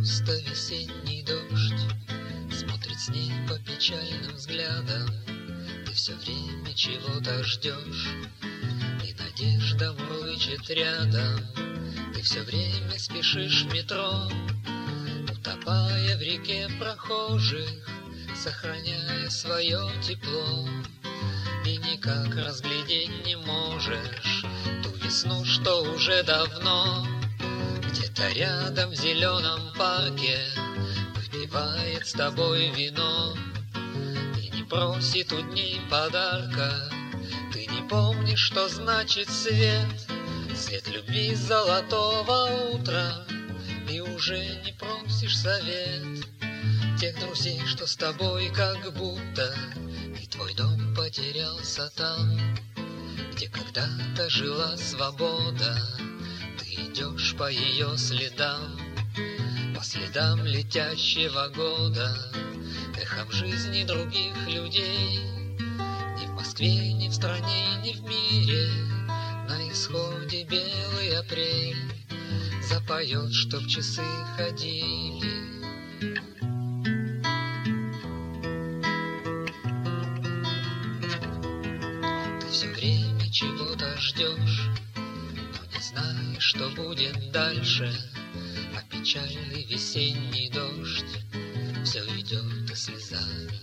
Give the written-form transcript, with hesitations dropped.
просто весенний дождь смотрит с неба печальным взглядом. Ты все время чего-то ждешь, и надежда мурлычет рядом. Ты все время спешишь в метро, утопая в реке прохожих, сохраняя свое тепло. И никак разглядеть не можешь ту весну, что уже давно где-то рядом в зеленом парке выпивает с тобой вино и не просит у дней подарка. Ты не помнишь, что значит свет, свет любви золотого утра, и уже не просишь совет тех друзей, что с тобой как будто. И твой дом потерялся там, где когда-то жила свобода. Ты идешь по ее следам, по следам летящего года, эхом жизни других людей. Ни в Москве, ни в стране, ни в мире на исходе белый апрель запоет, чтоб часы ходили. Ты все время чего-то ждешь, но не знаешь, что будет дальше. А печальный весенний дождь все идет и слезами